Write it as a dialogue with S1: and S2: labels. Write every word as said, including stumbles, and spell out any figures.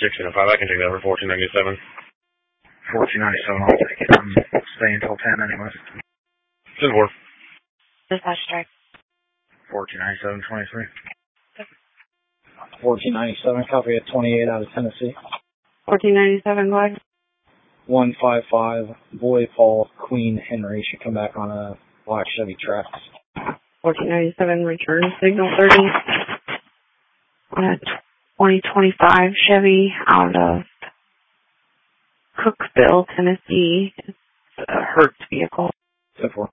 S1: six and a five. I can take that for fourteen ninety-seven.
S2: fourteen ninety-seven, I'll take it. I'm staying until ten anyways.
S1: ten four.
S3: Dispatch strike.
S2: fourteen ninety-seven twenty-three. fourteen ninety-seven, copy at twenty-eight out of Tennessee.
S3: fourteen ninety-seven, go ahead.
S2: one five five, Boy Paul Queen Henry should come back on a black Chevy Trax.
S3: fourteen ninety-seven, return signal thirty. On a twenty twenty-five Chevy out of Cookville, Tennessee. It's a Hertz vehicle.